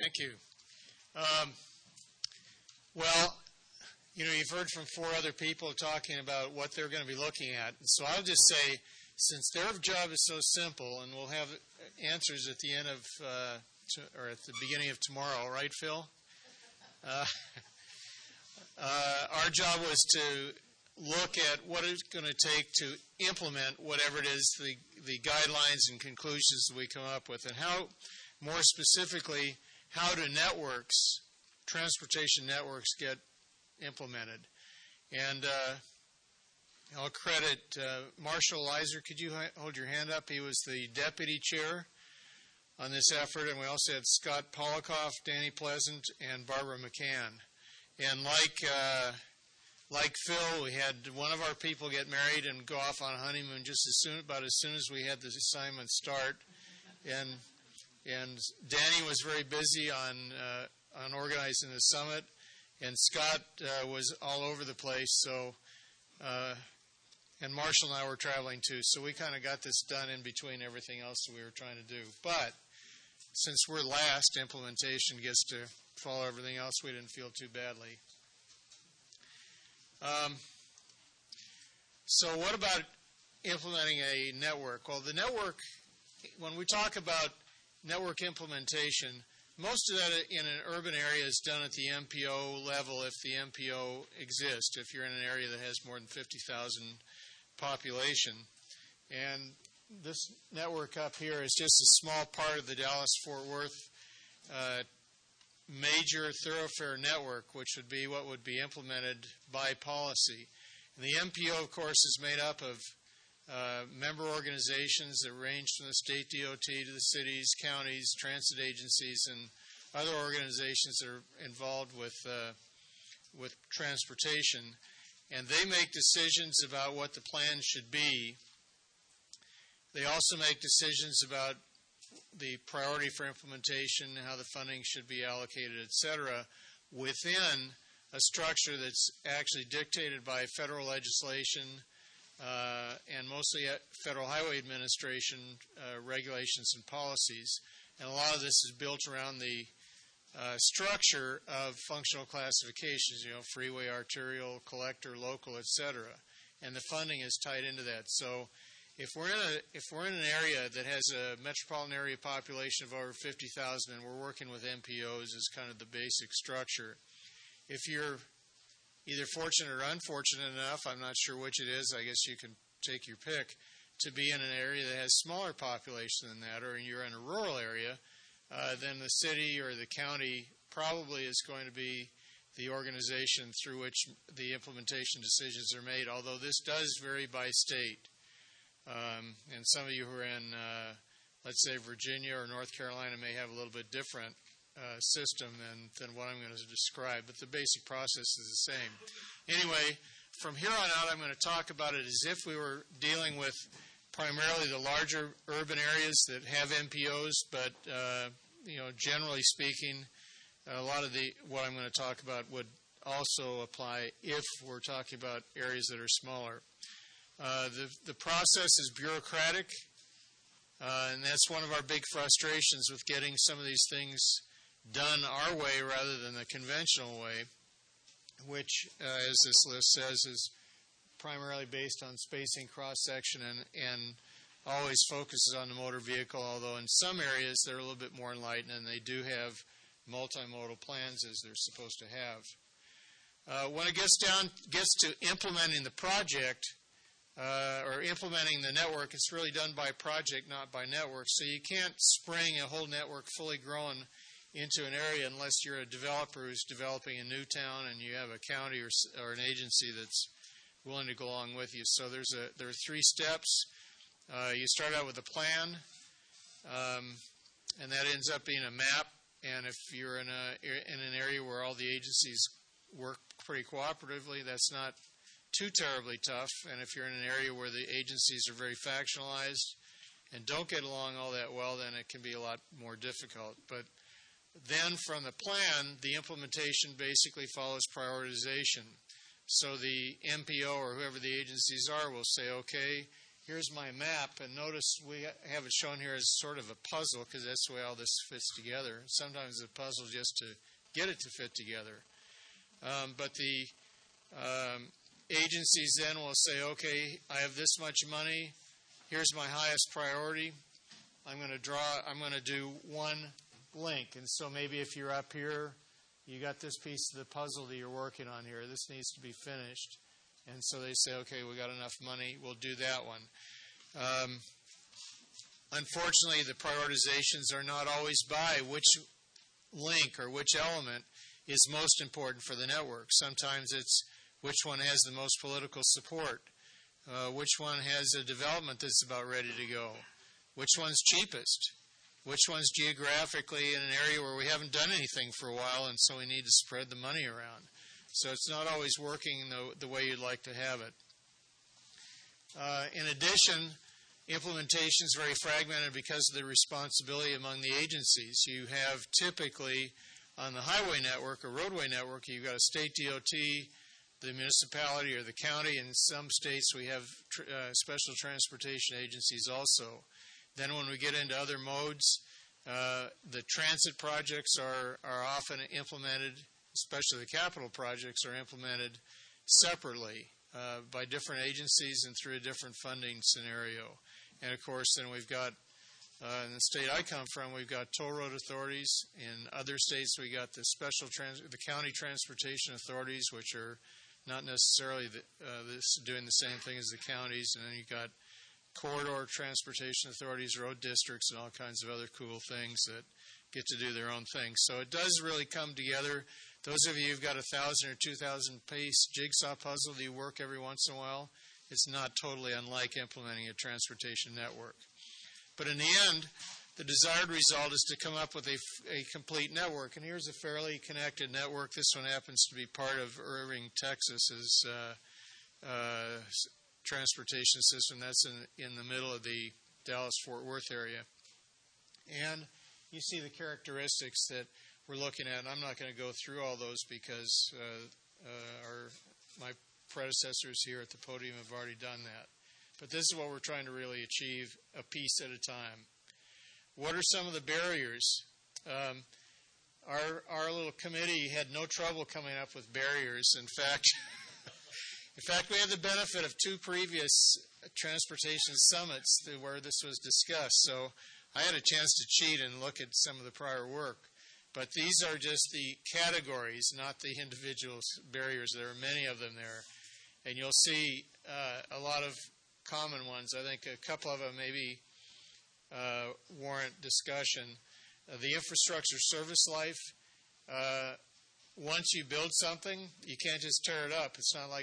Thank you. Well, you've heard from 4 other people talking about what they're going to be looking at. So I'll just say, since their job is so simple, and we'll have answers at the end of, or at the beginning of tomorrow, right, Phil? Our job was to look at what it's going to take to implement whatever it is, the guidelines and conclusions that we come up with, and how, more specifically, how do networks, transportation networks, get implemented. And I'll credit Marshall Leiser. Could you hold your hand up? He was the deputy chair on this effort, and we also had Scott Polikoff, Danny Pleasant, and Barbara McCann. And like Phil, we had one of our people get married and go off on a honeymoon about as soon as we had the assignment start. And Danny was very busy on organizing the summit, and Scott was all over the place. So, and Marshall and I were traveling too. So we kind of got this done in between everything else that we were trying to do. But since we're last, implementation gets to follow everything else. We didn't feel too badly. So what about implementing a network? Well, the network, when we talk about network implementation, most of that in an urban area is done at the MPO level if the MPO exists, if you're in an area that has more than 50,000 population. And this network up here is just a small part of the Dallas-Fort Worth major thoroughfare network, which would be what would be implemented by policy. And the MPO, of course, is made up of member organizations that range from the state DOT to the cities, counties, transit agencies, and other organizations that are involved with transportation. And they make decisions about what the plan should be. They also make decisions about the priority for implementation, how the funding should be allocated, etc., within a structure that's actually dictated by federal legislation and mostly Federal Highway Administration regulations and policies. And a lot of this is built around the structure of functional classifications, freeway, arterial, collector, local, etc. And the funding is tied into that. So if we're in an area that has a metropolitan area population of over 50,000 and we're working with MPOs as kind of the basic structure, if you're either fortunate or unfortunate enough, I'm not sure which it is, I guess you can take your pick, to be in an area that has smaller population than that, or you're in a rural area, then the city or the county probably is going to be the organization through which the implementation decisions are made, although this does vary by state. And some of you who are in, let's say, Virginia or North Carolina may have a little bit different system than what I'm going to describe, but the basic process is the same. Anyway, from here on out, I'm going to talk about it as if we were dealing with primarily the larger urban areas that have MPOs, but generally speaking, a lot of what I'm going to talk about would also apply if we're talking about areas that are smaller. The process is bureaucratic, and that's one of our big frustrations with getting some of these things done our way rather than the conventional way, which, as this list says, is primarily based on spacing, cross-section, and always focuses on the motor vehicle, although in some areas they're a little bit more enlightened and they do have multimodal plans as they're supposed to have. When it gets to implementing the project, or implementing the network, it's really done by project, not by network. So you can't spring a whole network fully grown into an area unless you're a developer who's developing a new town and you have a county or an agency that's willing to go along with you. So there are 3 steps. You start out with a plan, and that ends up being a map. And if you're in an area where all the agencies work pretty cooperatively, that's not too terribly tough. And if you're in an area where the agencies are very factionalized and don't get along all that well, then it can be a lot more difficult. But then from the plan, the implementation basically follows prioritization. So the MPO or whoever the agencies are will say, okay, here's my map, and notice we have it shown here as sort of a puzzle because that's the way all this fits together. Sometimes it's a puzzle just to get it to fit together. But the agencies then will say, okay, I have this much money. Here's my highest priority. I'm going to do one link. And so maybe if you're up here, you got this piece of the puzzle that you're working on here. This needs to be finished. And so they say, okay, we got enough money. We'll do that one. Unfortunately, the prioritizations are not always by which link or which element is most important for the network. Sometimes it's which one has the most political support, which one has a development that's about ready to go, which one's cheapest, which one's geographically in an area where we haven't done anything for a while, and so we need to spread the money around. So it's not always working the way you'd like to have it. In addition, implementation is very fragmented because of the responsibility among the agencies. You have typically on the highway network or roadway network, you've got a state DOT, the municipality or the county. In some states, we have special transportation agencies also. Then when we get into other modes, the transit projects are often implemented, especially the capital projects are implemented separately by different agencies and through a different funding scenario. And of course, then we've got, in the state I come from, we've got toll road authorities. In other states, we got the the county transportation authorities, which are not necessarily doing the same thing as the counties. And then you've got corridor transportation authorities, road districts, and all kinds of other cool things that get to do their own thing. So it does really come together. Those of you who've got 1,000 or 2,000 piece jigsaw puzzle that you work every once in a while, it's not totally unlike implementing a transportation network. But in the end, the desired result is to come up with a complete network. And here's a fairly connected network. This one happens to be part of Irving, Texas's transportation system. That's in the middle of the Dallas-Fort Worth area. And you see the characteristics that we're looking at. And I'm not going to go through all those because my predecessors here at the podium have already done that. But this is what we're trying to really achieve, a piece at a time. What are some of the barriers? Our little committee had no trouble coming up with barriers. In fact, we had the benefit of 2 previous transportation summits where this was discussed. So I had a chance to cheat and look at some of the prior work. But these are just the categories, not the individual barriers. There are many of them there. And you'll see a lot of common ones. I think a couple of them maybe warrant discussion. The infrastructure service life. Once you build something, you can't just tear it up. It's not like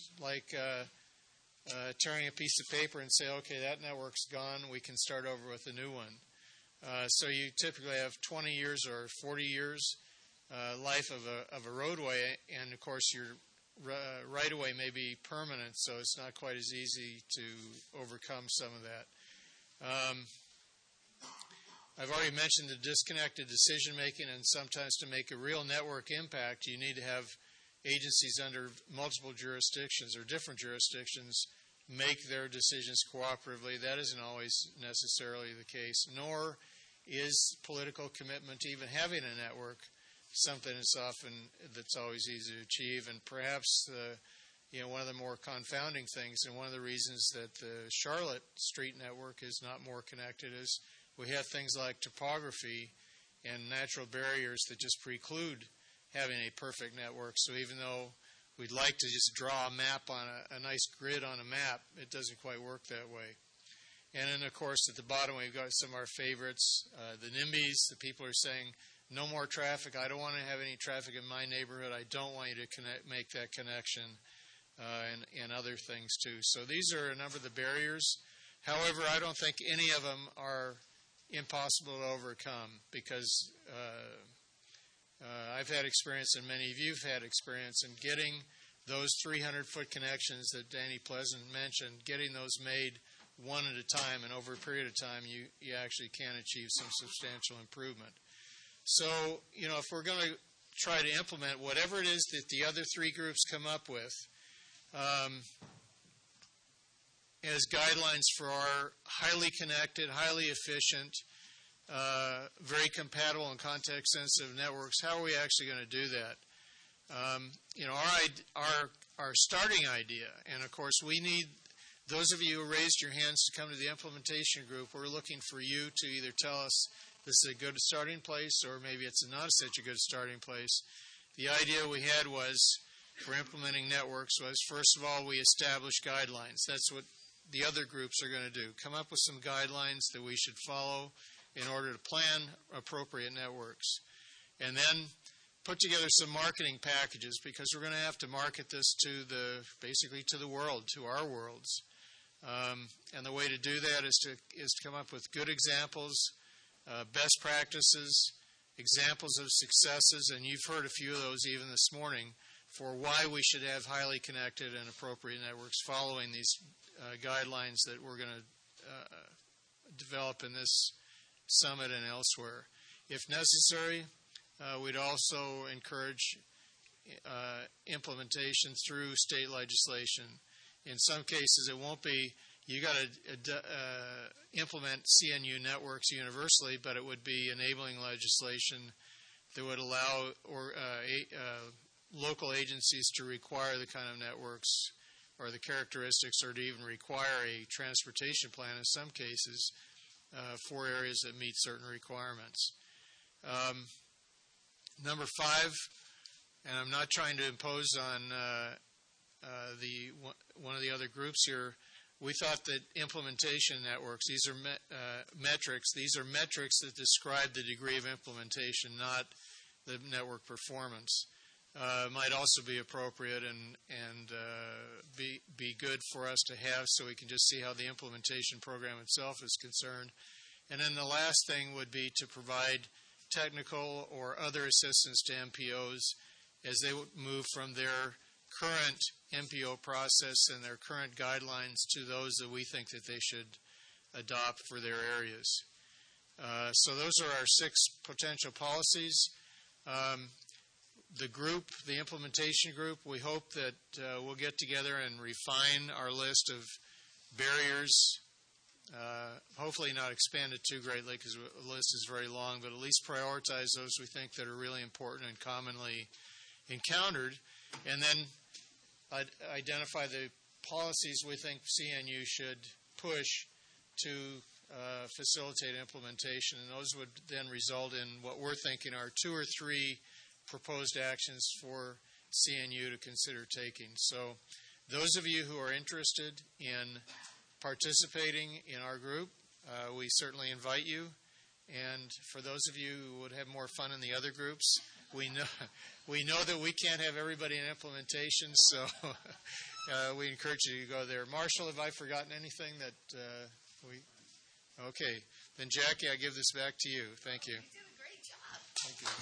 tearing a piece of paper and say, okay, that network's gone. We can start over with a new one. So you typically have 20 years or 40 years life of a roadway, and of course your right-of-way may be permanent, so it's not quite as easy to overcome some of that. I've already mentioned the disconnected decision-making, and sometimes to make a real network impact, you need to have agencies under multiple jurisdictions or different jurisdictions make their decisions cooperatively. That isn't always necessarily the case, nor is political commitment to even having a network something that's always easy to achieve. And perhaps one of the more confounding things, and one of the reasons that the Charlotte Street network is not more connected, is we have things like topography and natural barriers that just preclude having a perfect network. So even though we'd like to just draw a map on a nice grid on a map, it doesn't quite work that way. And then, of course, at the bottom, we've got some of our favorites, the NIMBYs. The people are saying, no more traffic. I don't want to have any traffic in my neighborhood. I don't want you to make that connection, and other things, too. So these are a number of the barriers. However, I don't think any of them are impossible to overcome because I've had experience, and many of you have had experience in getting those 300-foot connections that Danny Pleasant mentioned, getting those made one at a time, and over a period of time, you actually can achieve some substantial improvement. So, if we're going to try to implement whatever it is that the other 3 groups come up with, as guidelines for our highly connected, highly efficient, very compatible and context-sensitive networks. How are we actually going to do that? Our starting idea, and of course we need those of you who raised your hands to come to the implementation group. We're looking for you to either tell us this is a good starting place or maybe it's not such a good starting place. The idea we had was for implementing networks was, first of all, we establish guidelines. That's what the other groups are going to do. Come up with some guidelines that we should follow in order to plan appropriate networks. And then put together some marketing packages, because we're going to have to market this to basically to the world, to our worlds. And the way to do that is to come up with good examples, best practices, examples of successes, and you've heard a few of those even this morning, for why we should have highly connected and appropriate networks following these guidelines that we're going to develop in this summit and elsewhere. If necessary, we'd also encourage implementation through state legislation. In some cases, it won't be, you got to implement CNU networks universally, but it would be enabling legislation that would allow local agencies to require the kind of networks or the characteristics, or to even require a transportation plan in some cases for areas that meet certain requirements. Number 5, and I'm not trying to impose on one of the other groups here, we thought that implementation networks, these are metrics. These are metrics that describe the degree of implementation, not the network performance. Might also be appropriate and be good for us to have, so we can just see how the implementation program itself is concerned. And then the last thing would be to provide technical or other assistance to MPOs as they move from their current MPO process and their current guidelines to those that we think that they should adopt for their areas. So those are our 6 potential policies. The group, the implementation group, we hope that we'll get together and refine our list of barriers, hopefully not expand it too greatly because the list is very long, but at least prioritize those we think that are really important and commonly encountered, and then identify the policies we think CNU should push to facilitate implementation, and those would then result in what we're thinking are 2 or 3 proposed actions for CNU to consider taking. So those of you who are interested in participating in our group, we certainly invite you. And for those of you who would have more fun in the other groups, we know that we can't have everybody in implementation, so we encourage you to go there. Marshall, have I forgotten anything that Okay. Then, Jackie, I give this back to you. Thank you. You did a great job. Thank you.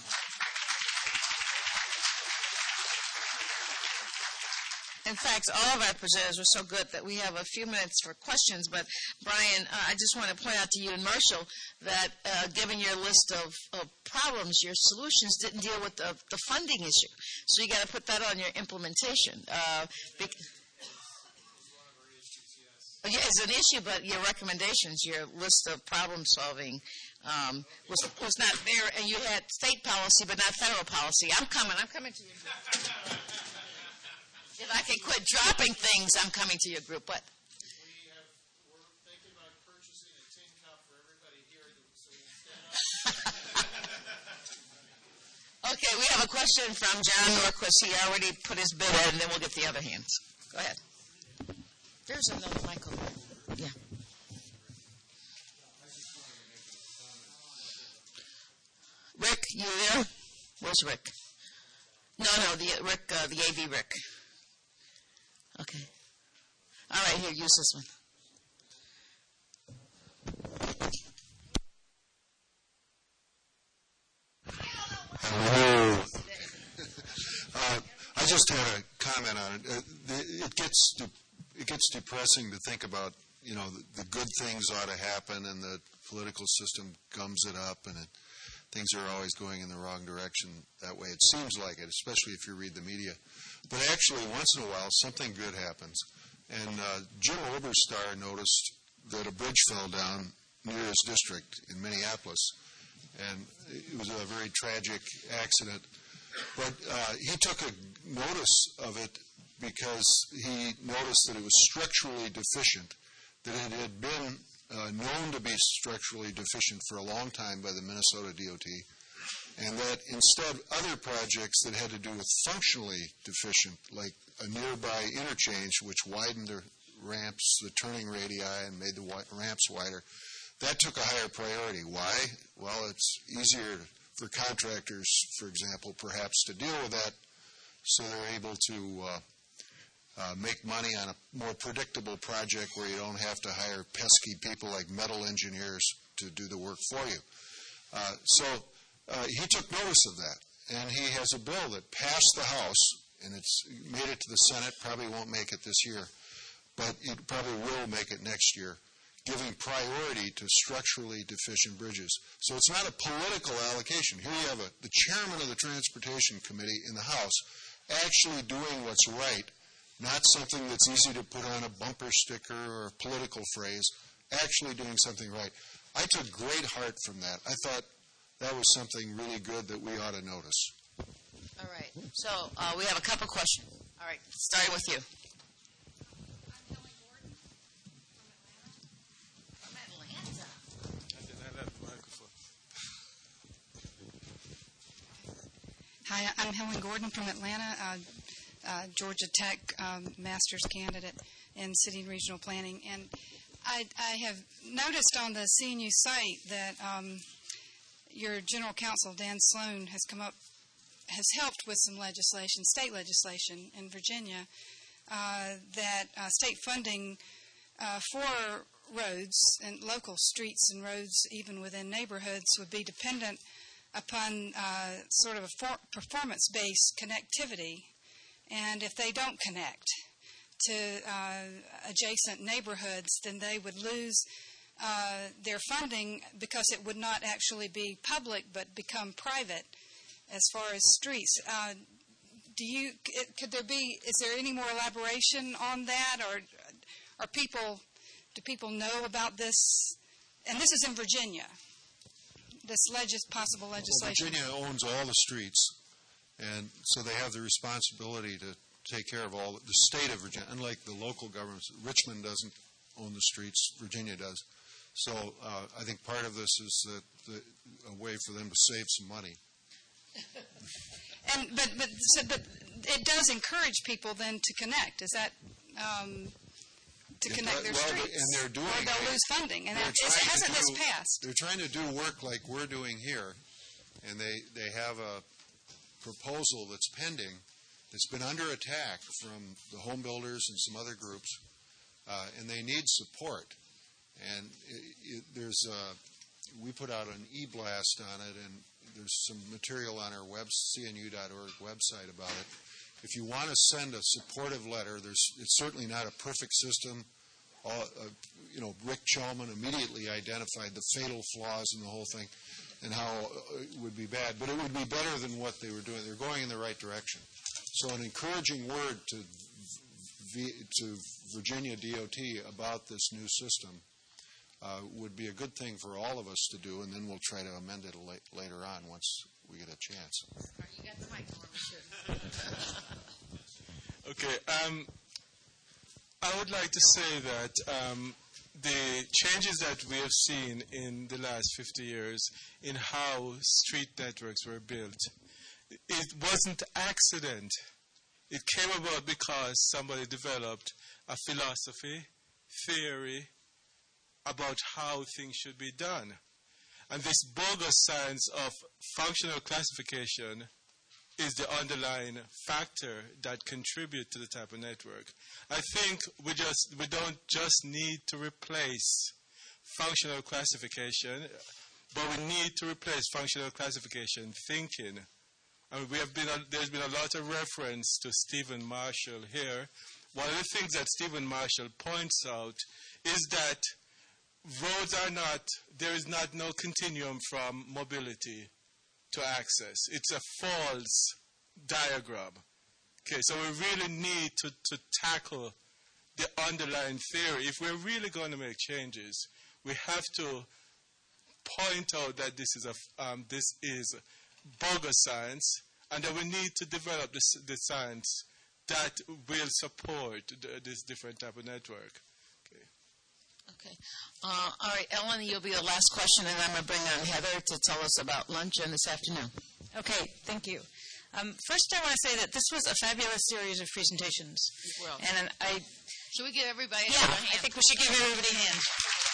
In fact, all of our presenters were so good that we have a few minutes for questions. But, Brian, I just want to point out to you and Marshall that given your list of problems, your solutions didn't deal with the funding issue. So you got to put that on your implementation. It's an issue, but your recommendations, your list of problem solving was not there. And you had state policy, but not federal policy. I'm coming to you. If I can quit dropping things, I'm coming to your group. What? We're thinking about purchasing a tin cup for everybody here so we can stand up. Okay, we have a question from John Norquist. He already put his bid in, and then we'll get the other hands. Go ahead. There's another mic over there. Yeah. Rick, you there? Where's Rick? No, Rick, the AV Rick. Okay. All right, here, use this one. Hello. I just had a comment on it. It gets depressing to think about, the good things ought to happen and the political system gums it up and things are always going in the wrong direction that way. It seems like it, especially if you read the media. But actually, once in a while, something good happens. And Jim Oberstar noticed that a bridge fell down near his district in Minneapolis, and it was a very tragic accident. But he took a notice of it because he noticed that it was structurally deficient, that it had been known to be structurally deficient for a long time by the Minnesota DOT, and that instead other projects that had to do with functionally deficient, like a nearby interchange which widened the ramps, the turning radii, and made the ramps wider, that took a higher priority. Why? Well, it's easier for contractors, for example, perhaps to deal with that, so they're able to make money on a more predictable project where you don't have to hire pesky people like metal engineers to do the work for you. So he took notice of that, and he has a bill that passed the House, and it's made it to the Senate, probably won't make it this year, but it probably will make it next year, giving priority to structurally deficient bridges. So it's not a political allocation. Here you have the chairman of the Transportation Committee in the House actually doing what's right, not something that's easy to put on a bumper sticker or a political phrase, actually doing something right. I took great heart from that. I thought that was something really good that we ought to notice. All right. So we have a couple questions. All right. Starting with you. Hi, I'm Helen Gordon from Atlanta, Georgia Tech master's candidate in city and regional planning. And I have noticed on the CNU site that your general counsel, Dan Sloan, has helped with some legislation, state legislation in Virginia, that state funding for roads and local streets and roads, even within neighborhoods, would be dependent upon sort of a performance-based connectivity. And if they don't connect to adjacent neighborhoods, then they would lose their funding because it would not actually be public but become private as far as streets. Is there any more elaboration on that, or do people know about this? And this is in Virginia, this possible legislation. Well, Virginia owns all the streets, and so they have the responsibility to take care of all the state of Virginia. Unlike the local governments, Richmond doesn't own the streets, Virginia does. So I think part of this is a way for them to save some money. But it does encourage people then to connect. Is that to connect their streets? And they're doing or they'll lose funding. And hasn't this passed? They're trying to do work like we're doing here, and they have a proposal that's pending that's been under attack from the home builders and some other groups, and they need support. And we put out an e-blast on it, and there's some material on our cnu.org website about it. If you want to send a supportive letter, it's certainly not a perfect system. Rick Chalman immediately identified the fatal flaws in the whole thing and how it would be bad. But it would be better than what they were doing. They're going in the right direction. So an encouraging word to Virginia DOT about this new system would be a good thing for all of us to do, and then we'll try to amend it later on once we get a chance. You got the mic, Norman. Okay. I would like to say that the changes that we have seen in the last 50 years in how street networks were built, it wasn't accident. It came about because somebody developed a philosophy, theory about how things should be done. And this bogus science of functional classification is the underlying factor that contributes to the type of network. I think we don't just need to replace functional classification, but we need to replace functional classification thinking. I mean, there's been a lot of reference to Stephen Marshall here. One of the things that Stephen Marshall points out is that there is no continuum from mobility to access. It's a false diagram. Okay, so we really need to tackle the underlying theory. If we're really going to make changes, we have to point out that this is bogus science, and that we need to develop the science that will support this different type of network. Okay. All right, Ellen, you'll be the last question, and I'm going to bring on Heather to tell us about luncheon this afternoon. Okay, thank you. First, I want to say that this was a fabulous series of presentations. Well, And should we give everybody yeah, a hand? I think we should give everybody a hand.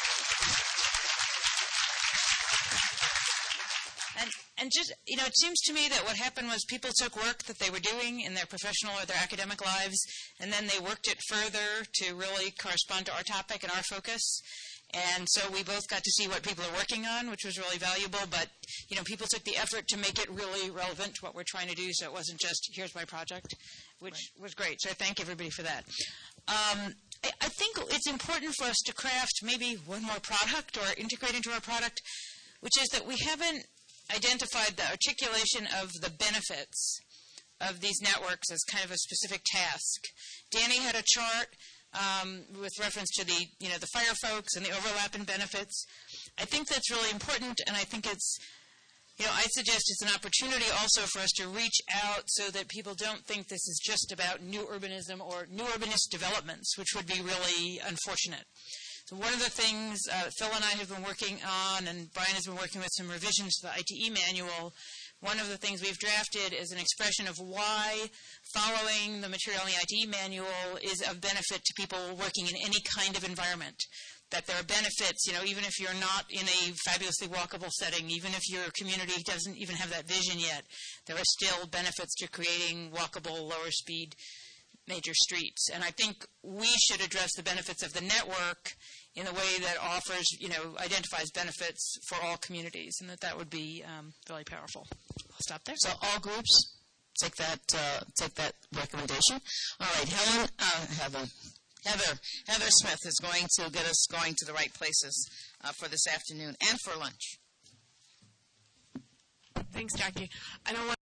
And just, it seems to me that what happened was people took work that they were doing in their professional or their academic lives, and then they worked it further to really correspond to our topic and our focus. And so we both got to see what people are working on, which was really valuable. But, people took the effort to make it really relevant to what we're trying to do, so it wasn't just, here's my project, which was great. So I thank everybody for that. I think it's important for us to craft maybe one more product or integrate into our product, which is that we haven't identified the articulation of the benefits of these networks as kind of a specific task. Danny had a chart with reference to the fire folks and the overlap in benefits. I think that's really important, and I think it's, I suggest it's an opportunity also for us to reach out so that people don't think this is just about new urbanism or new urbanist developments, which would be really unfortunate. So one of the things Phil and I have been working on, and Brian has been working with some revisions to the ITE manual, one of the things we've drafted is an expression of why following the material in the ITE manual is of benefit to people working in any kind of environment. That there are benefits, even if you're not in a fabulously walkable setting, even if your community doesn't even have that vision yet, there are still benefits to creating walkable, lower speed major streets. And I think we should address the benefits of the network in a way that offers, identifies benefits for all communities, and that would be really powerful. I'll stop there. So all groups take that recommendation. All right, Heather Smith is going to get us going to the right places for this afternoon and for lunch. Thanks, Jackie. I don't want